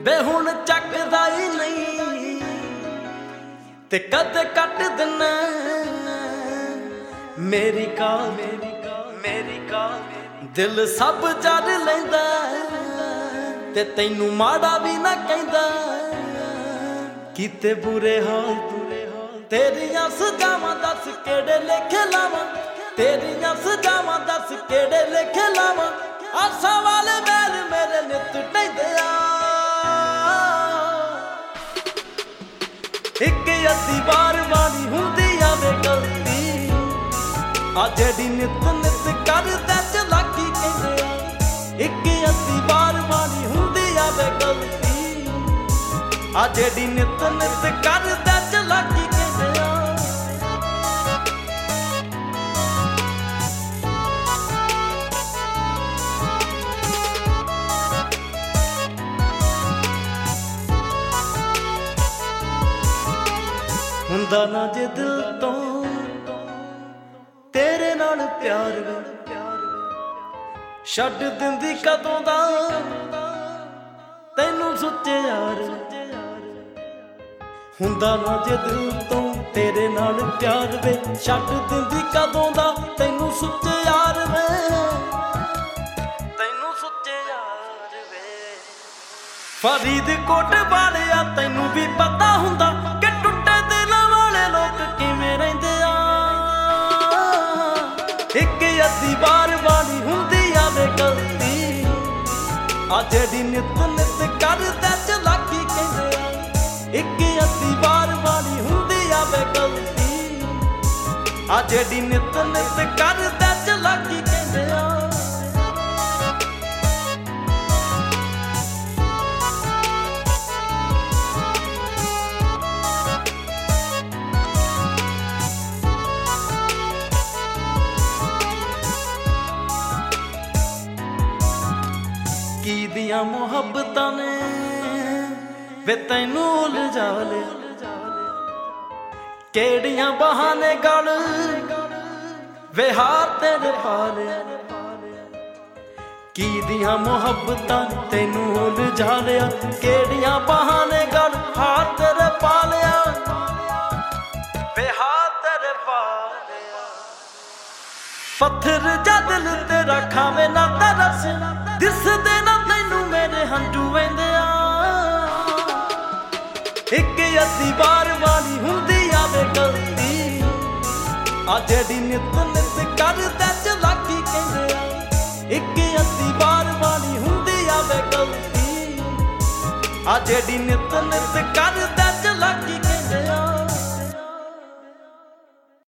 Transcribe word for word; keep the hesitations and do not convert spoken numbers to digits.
ਵੇ ਹੁਣ ਚੱਕਦਾ ਹੀ ਨਹੀਂ ਤੇ ਕਦੇ ਕੱਟ ਦਿਨਾ ਮੇਰੀ ਕਾਲ ਮੇਰੀ ਕਾਲ ਮੇਰੀ ਕਾਲ ਦਿਲ ਸਭ ਜਰ ਲੈਂਦਾ ਤੇ ਤੈਨੂੰ ਮਾੜਾ ਵੀ ਨਾ ਕਹਿੰਦਾ ਕੀਤੇ ਬੁਰੇ ਹਾਲ ਤੇਰੀਆਂ ਸਜਾਵਾਂ ਦੱਸ ਕਿਹੜੇ ਲੇਖੇ ਲਾਵਾਂ ਤੇਰੀਆਂ ਸਜਾਵਾਂ ਦੱਸ ਕਿਹੜੇ ਲੇਖੇ ਲਾਵਾਂ ਆਸਾਂ ਵਾਲੇ ਮੈਲ ਮੇਰੇ ਨਿੱਤ ਢਹਿੰਦੇ ਆ ਇੱਕ ਅੱਧੀ ਵਾਰ ਵਾਲੀ ਹੁੰਦੀ ਆਵੇ ਗਲਤੀ ਆ ਜਿਹੜੀ ਨਿੱਤ ਨਿੱਤ ਕਰਦਾ ਚਲਾਕੀ ਕਹਿੰਦੇ ਆ ਇੱਕ ਅੱਧੀ ਵਾਰ ਵਾਲੀ ਹੁੰਦੀ ਆਵੇ ਗਲਤੀ ਆ ਜਿਹੜੀ ਨਿੱਤ ਨਿੱਤ ਕਰਦਾ ਚਲਾਕੀ ਕਹਿੰਦੇ ਆ ਹੁੰਦਾ ਨਾ ਜੇ ਦਿਲ ਤੋਂ ਤੇਰੇ ਨਾਲ ਪਿਆਰ ਵੇ ਛੱਡ ਦਿੰਦੀ ਕਦੋਂ ਦਾ ਤੈਨੂੰ ਸੁੱਚੇ ਯਾਰ ਹੁੰਦਾ ਨਾ ਜੇ ਦਿਲ ਤੋਂ ਤੇਰੇ ਨਾਲ ਪਿਆਰ ਵੇ ਛੱਡ ਦਿੰਦੀ ਕਦੋਂ ਦਾ ਤੈਨੂੰ ਸੁੱਚੇ ਯਾਰ ਵੇ ਤੈਨੂੰ ਸੁੱਚੇ ਯਾਰ ਵੇ ਫਰੀਦਕੋਟ ਵਾਲਿਆ ਤੈਨੂੰ ਵੀ ਪਤਾ ਹੁੰਦਾ ਕਿ ਟੁੱਟੇ ਦਿਲਾਂ ਵਾਲੇ ਲੋਕ ਕਿਵੇਂ ਰਹਿੰਦੇ ਆ ਇੱਕ ਅੱਧੀ ਵਾਰ ਵਾਲੀ ਹੁੰਦੀ ਆਵੇ ਗਲਤੀ ਆ ਜਿਹੜੀ ਨਿੱਤ ਨਿੱਤ ਕਰਦਾ ਚਲਾਕੀ ਕਹਿੰਦੇ ਆ ਇੱਕ ਅੱਧੀ ਵਾਰ ਵਾਲੀ ਹੁੰਦੀ ਆਵੇ ਗਲਤੀ ਆ ਜਿਹੜੀ ਨਿੱਤ ਨਿੱਤ ਕਰਦਾ ਚਲਾਕੀ ਕਹਿੰਦੇ ਆ ਕੀ ਦੀਆਂ ਮੁਹੱਬਤਾਂ ਨੇ ਵੇ ਤੈਨੂੰ ਉਲਝਾ ਲਿਆ ਕਿਹੜੀਆਂ ਬਹਾਨੇ ਗਲ ਵੇ ਹਾਰ ਤੇਰੇ ਪਾ ਲਿਆ ਕੀ ਦੀਆਂ ਮੁਹੱਬਤਾਂ ਤੈਨੂੰ ਉਲਝਾ ਲਿਆ ਕਿਹੜੀਆਂ ਬਹਾਨੇ ਗਲ ਹਾਰ ਤੇਰੇ ਪਾ ਲਿਆ ਵੇ ਹਾਰ ਤੇਰੇ ਪਾ ਲਿਆ ਪੱਥਰ ਜਾ ਦਿਲ ਤੇਰਾ ਖਾਵੇ ਨਾ ਤਰਸ ਦਿਸਦੇ ਨਾ ਤੈਨੂੰ ਮੇਰੇ ਹੰਝੂ ਵਹਿੰਦੇ ਆ ਇੱਕ ਅੱਧੀ ਵਾਰ ਵਾਲੀ ਹੁੰਦੀ ਆਵੇ ਗਲਤੀ ਆ ਜਿਹੜੀ ਨਿੱਤ ਨਿੱਤ ਕਰਦਾ ਚਲਾਕੀ ਕਹਿੰਦੇ ਆ ਇੱਕ ਅੱਧੀ ਵਾਰ ਵਾਲੀ ਹੁੰਦੀ ਆਵੇ ਗਲਤੀ ਆ ਜਿਹੜੀ ਨਿੱਤ ਨਿੱਤ ਕਰਦਾ